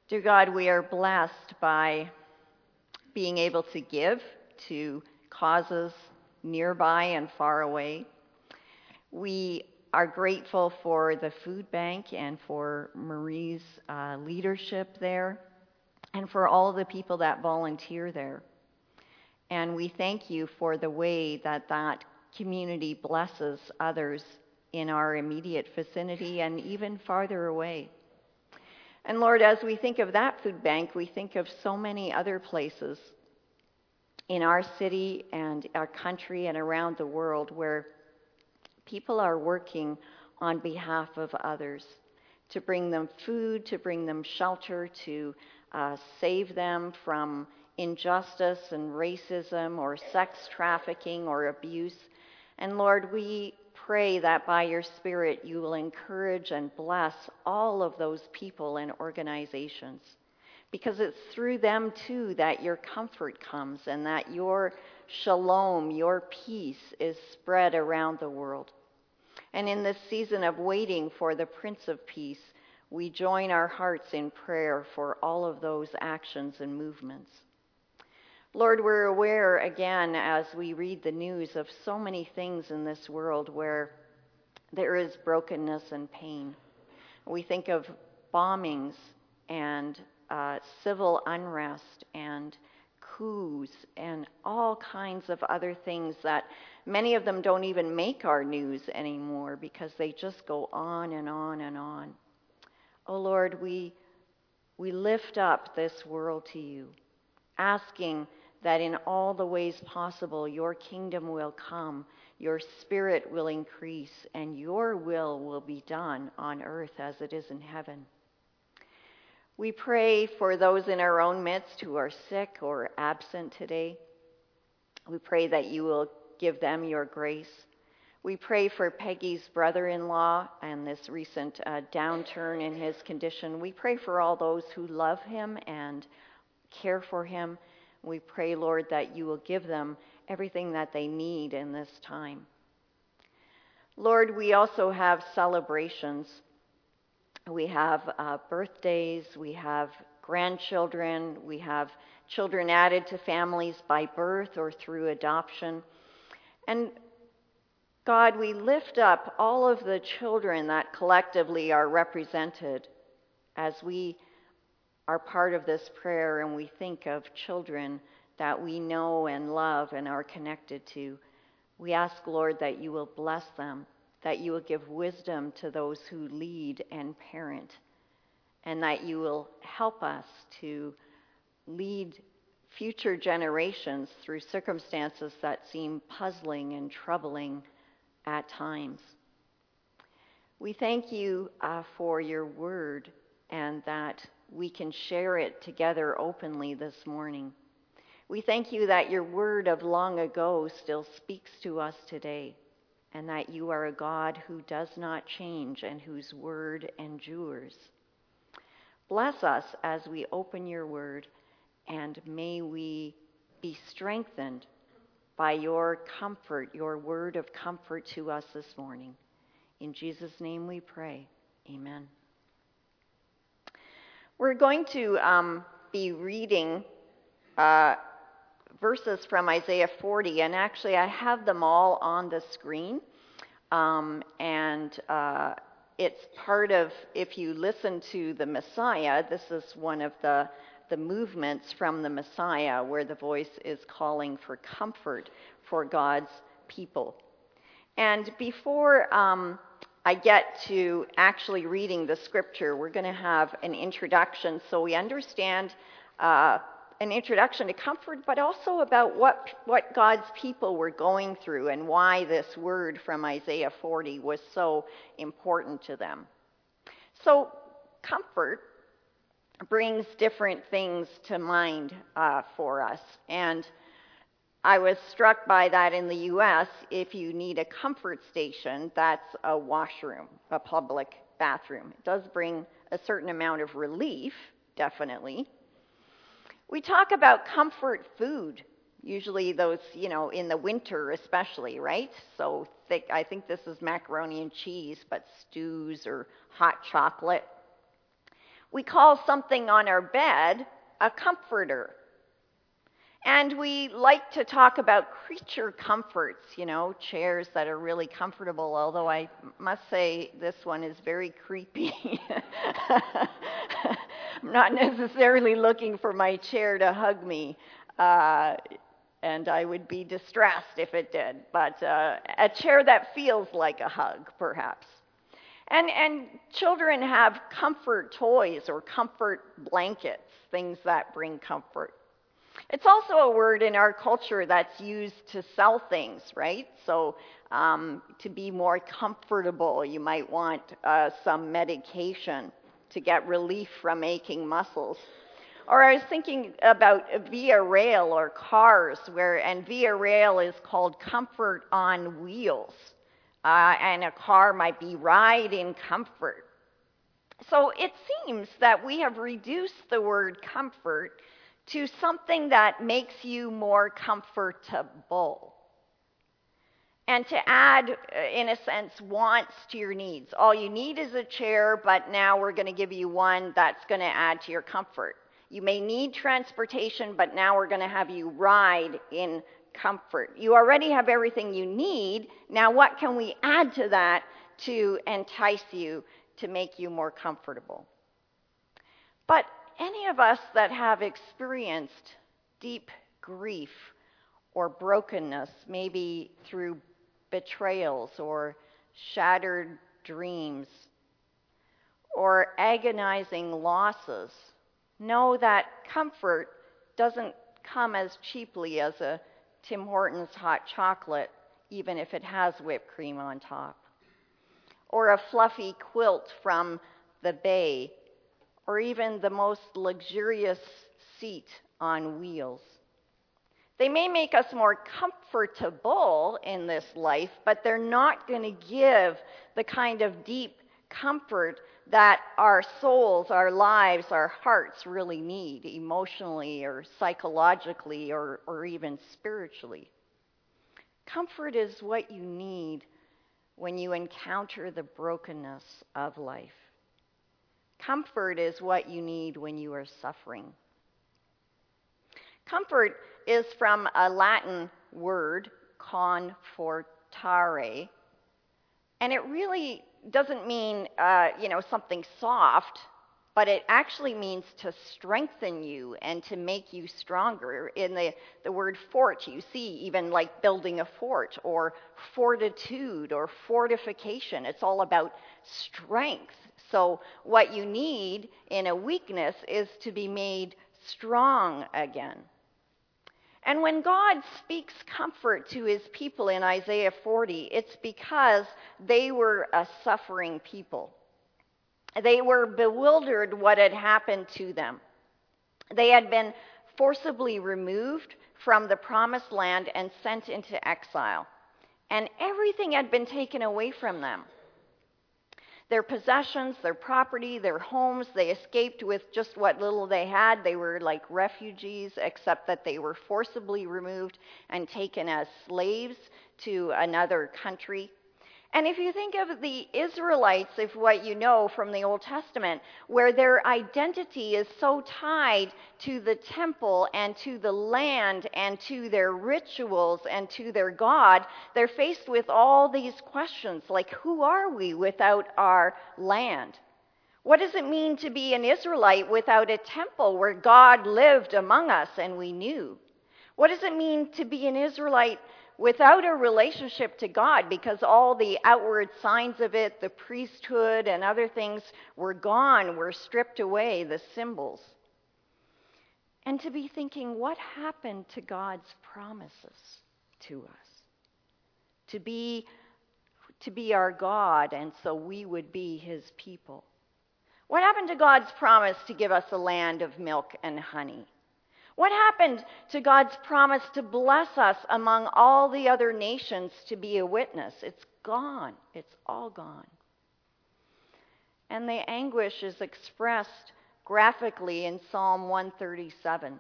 Dear God, we are blessed by being able to give to causes nearby and far away. We are grateful for the food bank and for Marie's leadership there and for all the people that volunteer there. And we thank you for the way that that community blesses others in our immediate vicinity and even farther away. And Lord, as we think of that food bank, we think of so many other places in our city and our country and around the world where people are working on behalf of others to bring them food, to bring them shelter, to save them from injustice and racism or sex trafficking or abuse. And Lord, we pray that by your Spirit you will encourage and bless all of those people and organizations, because it's through them too that your comfort comes and that your shalom, your peace, is spread around the world. And in this season of waiting for the Prince of Peace, we join our hearts in prayer for all of those actions and movements. Lord, we're aware again as we read the news of so many things in this world where there is brokenness and pain. We think of bombings and civil unrest and coups and all kinds of other things that many of them don't even make our news anymore because they just go on and on and on. Oh Lord, we lift up this world to you, asking that in all the ways possible your kingdom will come, your Spirit will increase, and your will be done on earth as it is in heaven. We pray for those in our own midst who are sick or absent today. We pray that you will give them your grace. We pray for Peggy's brother-in-law and this recent downturn in his condition. We pray for all those who love him and care for him. We pray, Lord, that you will give them everything that they need in this time. Lord, we also have celebrations. We have birthdays, we have grandchildren, we have children added to families by birth or through adoption. And God, we lift up all of the children that collectively are represented as we are part of this prayer, and we think of children that we know and love and are connected to. We ask, Lord, that you will bless them, that you will give wisdom to those who lead and parent, and that you will help us to lead future generations through circumstances that seem puzzling and troubling at times. We thank you for your word and that we can share it together openly this morning. We thank you that your word of long ago still speaks to us today, and that you are a God who does not change and whose word endures. Bless us as we open your word, and may we be strengthened by your comfort, your word of comfort to us this morning. In Jesus' name we pray. Amen. We're going to be reading verses from Isaiah 40, and actually I have them all on the screen. It's part of, if you listen to the Messiah, this is one of the movements from the Messiah where the voice is calling for comfort for God's people. And before I get to actually reading the scripture, we're going to have an introduction so we understand an introduction to comfort, but also about what God's people were going through and why this word from Isaiah 40 was so important to them. So comfort brings different things to mind for us. And I was struck by that in the U.S. If you need a comfort station, that's a washroom, a public bathroom. It does bring a certain amount of relief, definitely. We talk about comfort food, usually those, in the winter especially, right? So I think this is macaroni and cheese, but stews or hot chocolate. We call something on our bed a comforter. And we like to talk about creature comforts, chairs that are really comfortable, although I must say this one is very creepy. I'm not necessarily looking for my chair to hug me, and I would be distressed if it did, but a chair that feels like a hug, perhaps. And children have comfort toys or comfort blankets, things that bring comfort. It's also a word in our culture that's used to sell things, right? So to be more comfortable, you might want some medication to get relief from aching muscles. Or I was thinking about Via Rail or cars, and Via Rail is called comfort on wheels. And a car might be ride in comfort. So it seems that we have reduced the word comfort to something that makes you more comfortable. And to add, in a sense, wants to your needs. All you need is a chair, but now we're going to give you one that's going to add to your comfort. You may need transportation, but now we're going to have you ride in comfort. You already have everything you need. Now what can we add to that to entice you, to make you more comfortable? But any of us that have experienced deep grief or brokenness, maybe through betrayals or shattered dreams or agonizing losses, know that comfort doesn't come as cheaply as a Tim Hortons hot chocolate, even if it has whipped cream on top, or a fluffy quilt from the Bay, or even the most luxurious seat on wheels. They may make us more comfortable in this life, but they're not going to give the kind of deep comfort that our souls, our lives, our hearts really need, emotionally or psychologically or even spiritually. Comfort is what you need when you encounter the brokenness of life. Comfort is what you need when you are suffering. Comfort is from a Latin word, confortare, and it really doesn't mean, something soft, but it actually means to strengthen you and to make you stronger. In the word fort, you see even like building a fort or fortitude or fortification. It's all about strength. So what you need in a weakness is to be made strong again. And when God speaks comfort to his people in Isaiah 40, it's because they were a suffering people. They were bewildered what had happened to them. They had been forcibly removed from the promised land and sent into exile. And everything had been taken away from them. Their possessions, their property, their homes, they escaped with just what little they had. They were like refugees, except that they were forcibly removed and taken as slaves to another country. And if you think of the Israelites, if what you know from the Old Testament, where their identity is so tied to the temple and to the land and to their rituals and to their God, they're faced with all these questions like, who are we without our land? What does it mean to be an Israelite without a temple where God lived among us and we knew? What does it mean to be an Israelite without a relationship to God, because all the outward signs of it, the priesthood and other things, were gone, were stripped away, the symbols? And to be thinking, what happened to God's promises to us? To be our God, and so we would be his people. What happened to God's promise to give us a land of milk and honey? What happened to God's promise to bless us among all the other nations to be a witness? It's gone. It's all gone. And the anguish is expressed graphically in Psalm 137.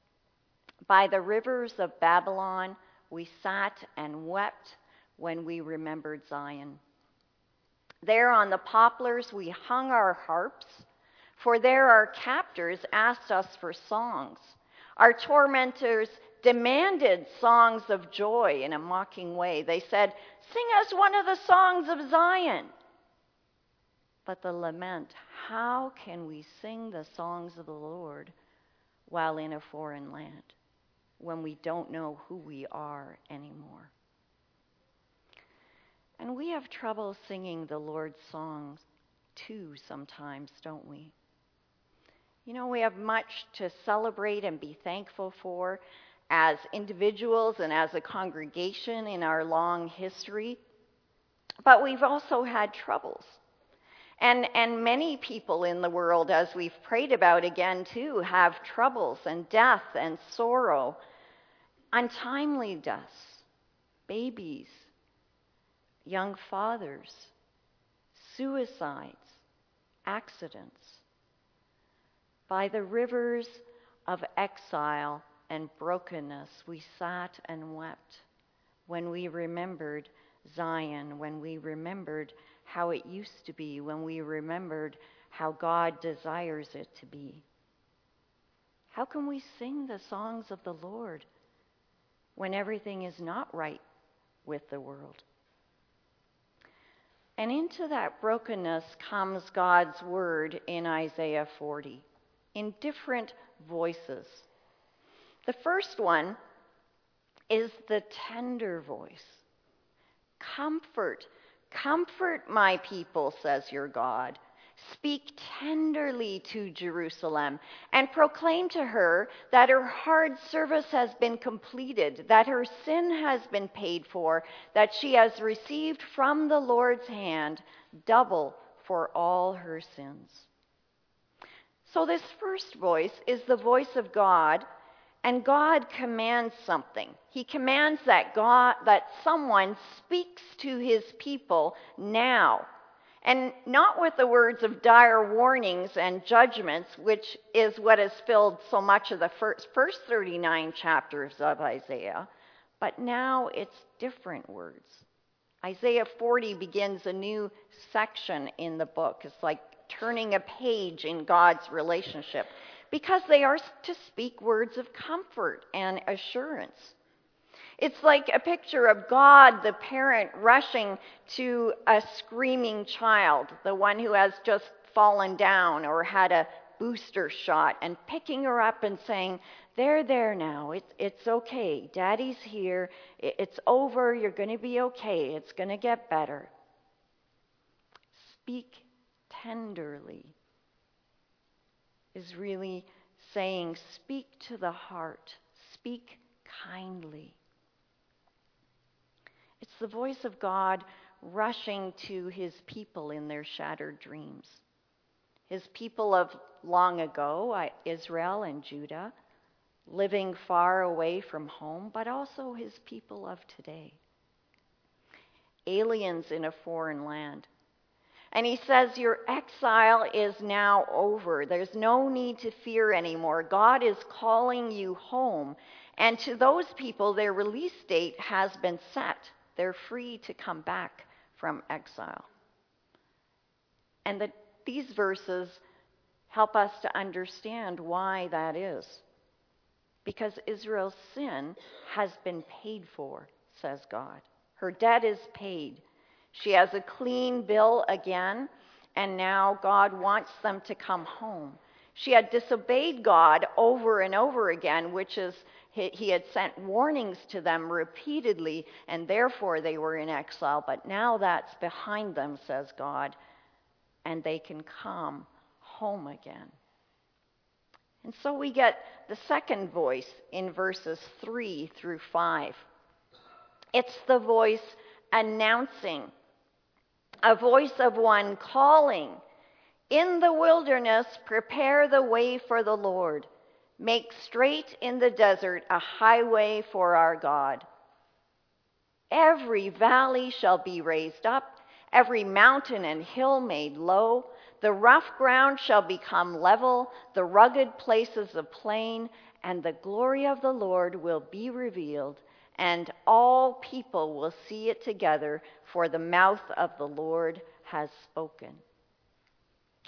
By the rivers of Babylon, we sat and wept when we remembered Zion. There on the poplars, we hung our harps, For there our captors asked us for songs. Our tormentors demanded songs of joy in a mocking way. They said, "Sing us one of the songs of Zion." But the lament, how can we sing the songs of the Lord while in a foreign land, when we don't know who we are anymore? And we have trouble singing the Lord's songs too sometimes, don't we? You know, we have much to celebrate and be thankful for as individuals and as a congregation in our long history, but we've also had troubles. And many people in the world, as we've prayed about again too, have troubles and death and sorrow, untimely deaths, babies, young fathers, suicides, accidents. By the rivers of exile and brokenness, we sat and wept when we remembered Zion, when we remembered how it used to be, when we remembered how God desires it to be. How can we sing the songs of the Lord when everything is not right with the world? And into that brokenness comes God's word in Isaiah 40, in different voices. The first one is the tender voice. Comfort my people, says your God. Speak tenderly to Jerusalem and proclaim to her that her hard service has been completed, that her sin has been paid for, that she has received from the Lord's hand double for all her sins. So this first voice is the voice of God, and God commands something. He commands that someone speaks to his people now. And not with the words of dire warnings and judgments, which is what has filled so much of the first 39 chapters of Isaiah, but now it's different words. Isaiah 40 begins a new section in the book. It's like turning a page in God's relationship, because they are to speak words of comfort and assurance. It's like a picture of God, the parent, rushing to a screaming child, the one who has just fallen down or had a booster shot, and picking her up and saying, there now, it's okay. Daddy's here. It's over. You're going to be okay. It's going to get better. Speak tenderly is really saying, speak to the heart, speak kindly. It's the voice of God rushing to his people in their shattered dreams. His people of long ago, Israel and Judah, living far away from home, but also his people of today. Aliens in a foreign land. And he says, your exile is now over. There's no need to fear anymore. God is calling you home. And to those people, their release date has been set. They're free to come back from exile. And these verses help us to understand why that is. Because Israel's sin has been paid for, says God. Her debt is paid. She has a clean bill again, and now God wants them to come home. She had disobeyed God over and over again, which is, he had sent warnings to them repeatedly, and therefore they were in exile. But now that's behind them, says God, and they can come home again. And so we get the second voice in verses 3 through 5. It's the voice announcing, a voice of one calling, in the wilderness, prepare the way for the Lord. Make straight in the desert a highway for our God. Every valley shall be raised up, every mountain and hill made low. The rough ground shall become level, the rugged places a plain, and the glory of the Lord will be revealed, and all people will see it together, for the mouth of the Lord has spoken.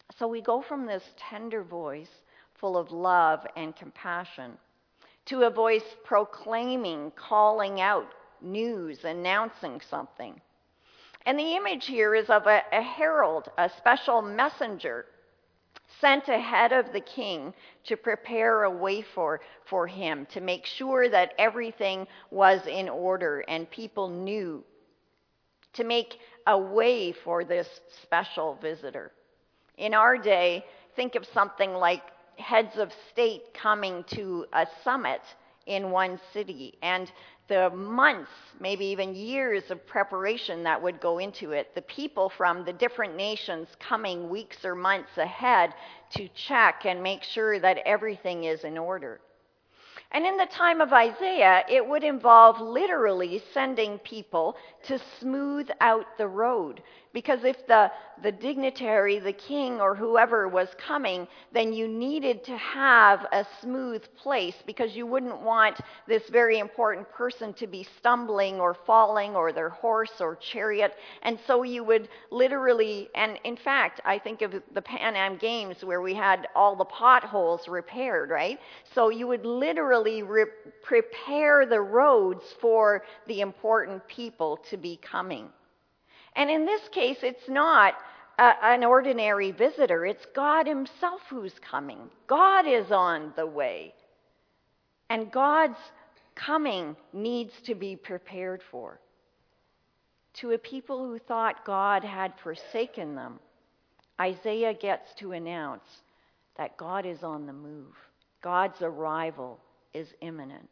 So we go from this tender voice full of love and compassion to a voice proclaiming, calling out news, announcing something. And the image here is of a herald, a special messenger sent ahead of the king to prepare a way for him, to make sure that everything was in order and people knew, to make a way for this special visitor. In our day, think of something like heads of state coming to a summit in one city, and the months, maybe even years of preparation that would go into it. The people from the different nations coming weeks or months ahead to check and make sure that everything is in order. And in the time of Isaiah, it would involve literally sending people to smooth out the road. Because if the dignitary, the king, or whoever was coming, then you needed to have a smooth place because you wouldn't want this very important person to be stumbling or falling, or their horse or chariot. And so you would literally, and in fact, I think of the Pan Am Games where we had all the potholes repaired, right? So you would literally prepare the roads for the important people to be coming. And in this case, it's not an ordinary visitor. It's God himself who's coming. God is on the way. And God's coming needs to be prepared for. To a people who thought God had forsaken them, Isaiah gets to announce that God is on the move. God's arrival is imminent.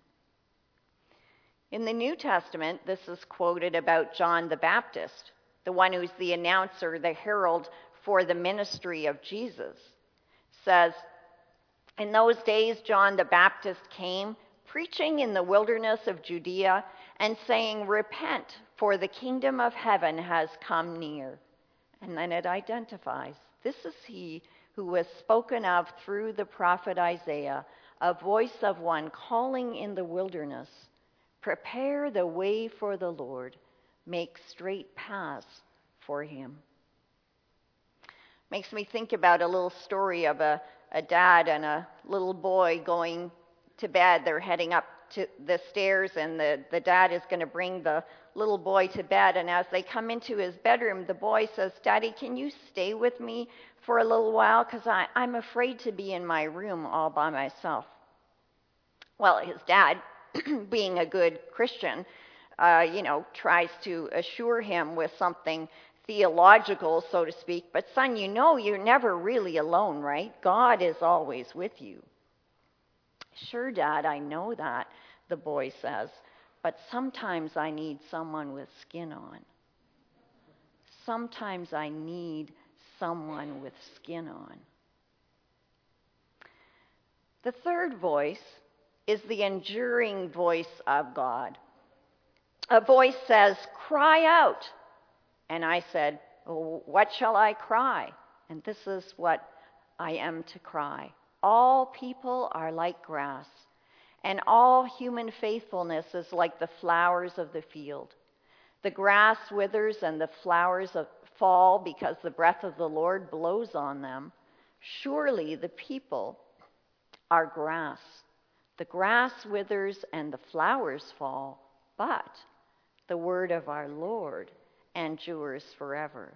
In the New Testament, this is quoted about John the Baptist, the one who's the announcer, the herald for the ministry of Jesus. Says, in those days John the Baptist came, preaching in the wilderness of Judea and saying, repent, for the kingdom of heaven has come near. And then it identifies, this is he who was spoken of through the prophet Isaiah, a voice of one calling in the wilderness, prepare the way for the Lord, make straight paths for him. Makes me think about a little story of a dad and a little boy going to bed. They're heading up to the stairs, and the dad is going to bring the little boy to bed. And as they come into his bedroom, the boy says, Daddy, can you stay with me for a little while? Because I'm afraid to be in my room all by myself. Well, his dad, being a good Christian, tries to assure him with something theological, so to speak. But son, you're never really alone, right? God is always with you. Sure, Dad, I know that, the boy says, but sometimes I need someone with skin on. Sometimes I need someone with skin on. The third voice is the enduring voice of God. A voice says, cry out. And I said, oh, what shall I cry? And this is what I am to cry. All people are like grass, and all human faithfulness is like the flowers of the field. The grass withers and the flowers fall because the breath of the Lord blows on them. Surely the people are grass. The grass withers and the flowers fall, but the word of our Lord endures forever.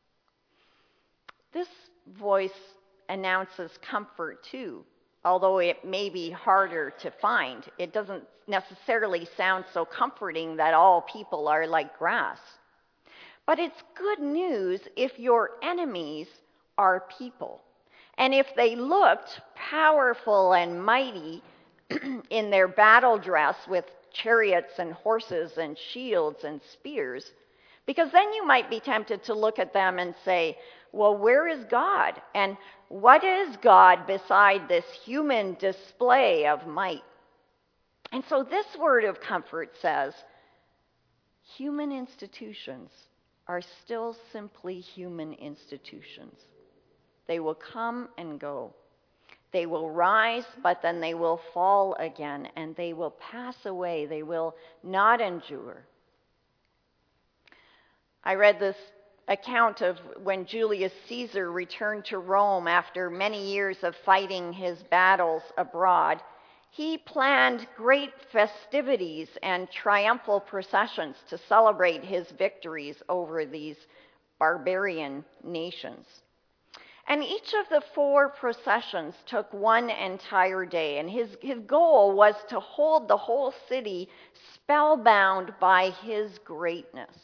This voice announces comfort too, although it may be harder to find. It doesn't necessarily sound so comforting that all people are like grass. But it's good news if your enemies are people. And if they looked powerful and mighty in their battle dress with chariots and horses and shields and spears, because then you might be tempted to look at them and say, well, where is God? And what is God beside this human display of might? And so this word of comfort says, human institutions are still simply human institutions. They will come and go. They will rise, but then they will fall again, and they will pass away. They will not endure. I read this account of when Julius Caesar returned to Rome after many years of fighting his battles abroad. He planned great festivities and triumphal processions to celebrate his victories over these barbarian nations. And each of the 4 processions took one entire day, and his goal was to hold the whole city spellbound by his greatness.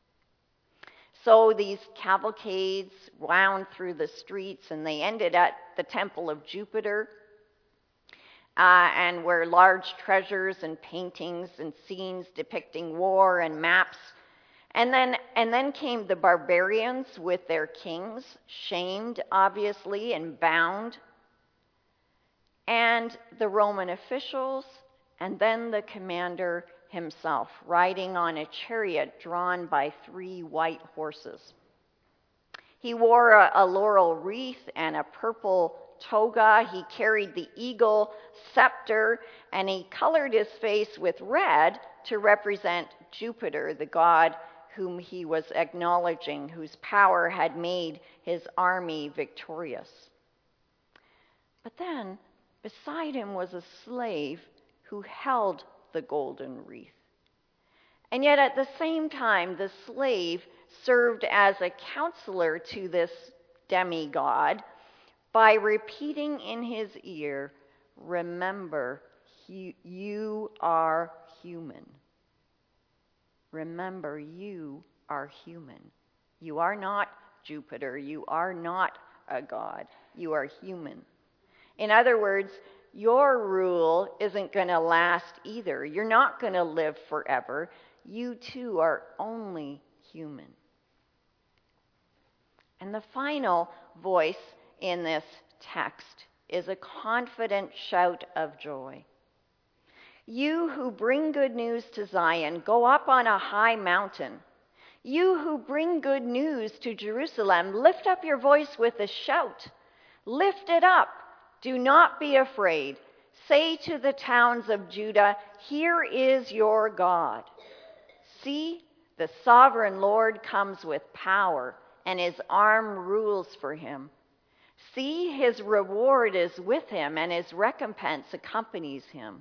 So these cavalcades wound through the streets, and they ended at the Temple of Jupiter, and where large treasures and paintings and scenes depicting war and maps. And then came the barbarians with their kings, shamed, obviously, and bound, and the Roman officials, and then the commander himself, riding on a chariot drawn by 3 white horses. He wore a laurel wreath and a purple toga. He carried the eagle scepter, and he colored his face with red to represent Jupiter, the god whom he was acknowledging, whose power had made his army victorious. But then, beside him was a slave who held the golden wreath. And yet at the same time, the slave served as a counselor to this demigod by repeating in his ear, "Remember, you are human. Remember, you are human. You are not Jupiter. You are not a god. You are human." In other words, your rule isn't going to last either. You're not going to live forever. You too are only human. And the final voice in this text is a confident shout of joy. "You who bring good news to Zion, go up on a high mountain. You who bring good news to Jerusalem, lift up your voice with a shout. Lift it up. Do not be afraid. Say to the towns of Judah, here is your God. See, the sovereign Lord comes with power, and his arm rules for him. See, his reward is with him, and his recompense accompanies him.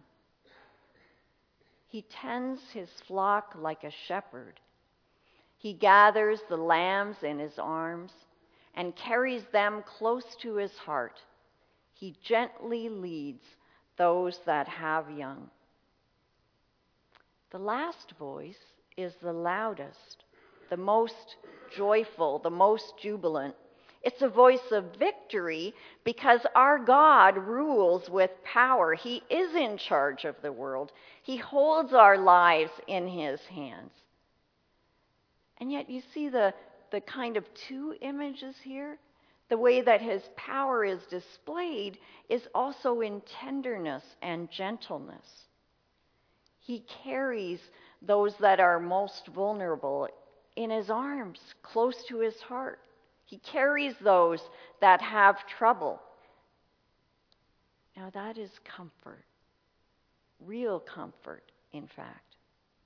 He tends his flock like a shepherd. He gathers the lambs in his arms and carries them close to his heart. He gently leads those that have young." The last voice is the loudest, the most joyful, the most jubilant. It's a voice of victory because our God rules with power. He is in charge of the world. He holds our lives in his hands. And yet you see the kind of 2 images here. The way that his power is displayed is also in tenderness and gentleness. He carries those that are most vulnerable in his arms, close to his heart. He carries those that have trouble. Now that is comfort, real comfort, in fact.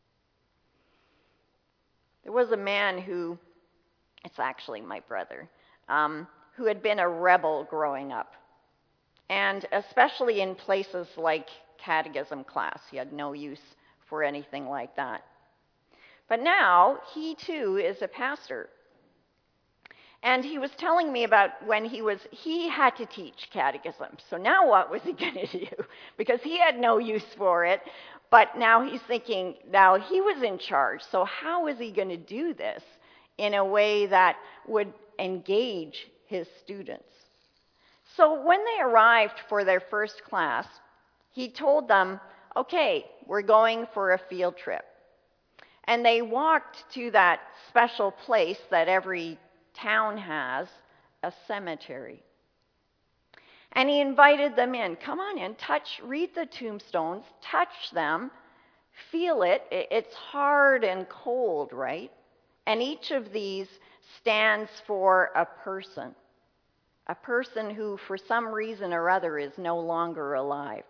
There was a man who, it's actually my brother, who had been a rebel growing up. And especially in places like catechism class, he had no use for anything like that. But now he too is a pastor. And he was telling me about when he had to teach catechism. So now what was he going to do? Because he had no use for it. But now he's thinking, now he was in charge. So how is he going to do this in a way that would engage his students? So when they arrived for their first class, he told them, okay, we're going for a field trip. And they walked to that special place that every town has, a cemetery. And he invited them in. Come on in, read the tombstones, touch them, feel it. It's hard and cold, right? And each of these stands for a person who for some reason or other is no longer alive.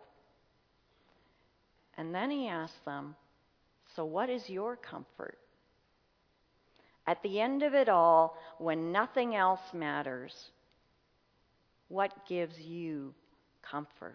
And then he asked them, so what is your comfort? At the end of it all, when nothing else matters, what gives you comfort?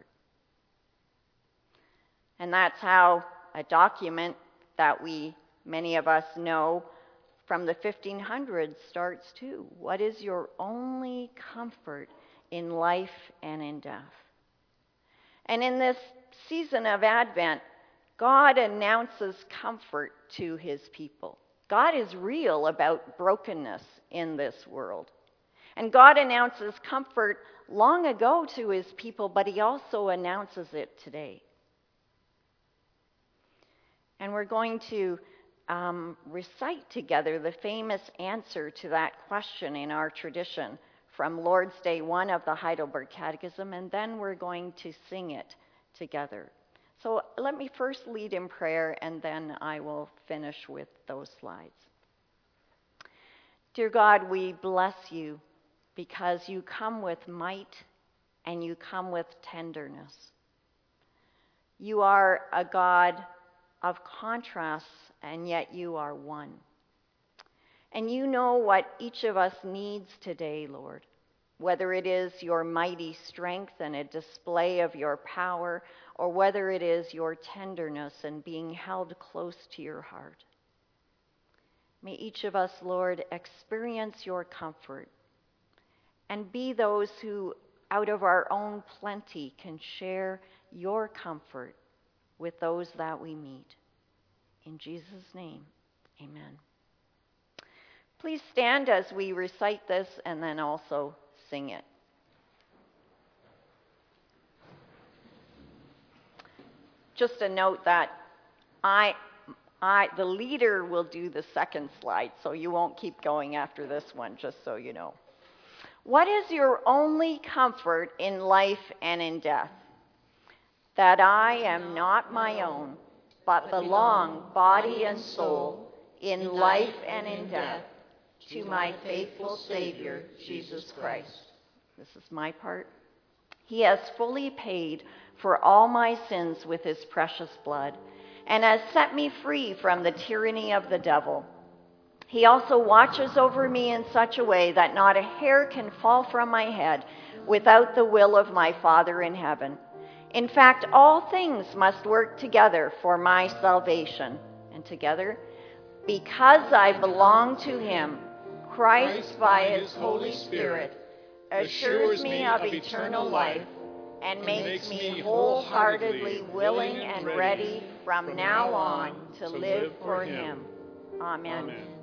And that's how a document that many of us know from the 1500s starts too. What is your only comfort in life and in death? And in this season of Advent, God announces comfort to his people. God is real about brokenness in this world. And God announces comfort long ago to his people, but he also announces it today. And we're going to recite together the famous answer to that question in our tradition from Lord's Day 1 of the Heidelberg Catechism, and then we're going to sing it together. So let me first lead in prayer, and then I will finish with those slides. Dear God, we bless you because you come with might and you come with tenderness. You are a God of contrasts, and yet you are one. And you know what each of us needs today, Lord, whether it is your mighty strength and a display of your power, or whether it is your tenderness and being held close to your heart. May each of us, Lord, experience your comfort and be those who, out of our own plenty, can share your comfort with those that we meet. In Jesus' name, amen. Please stand as we recite this and then also sing it. Just a note that the leader will do the second slide, so you won't keep going after this one, just so you know. What is your only comfort in life and in death? That I am not my own, but belong, body and soul, in life and in death, to my faithful Savior, Jesus Christ. This is my part. He has fully paid for all my sins with his precious blood, and has set me free from the tyranny of the devil. He also watches over me in such a way that not a hair can fall from my head without the will of my Father in heaven. In fact, all things must work together for my salvation. And together, because I belong to him, Christ, by his Holy Spirit, assures me of eternal life and makes me wholeheartedly willing and ready from now on to live for him. Amen.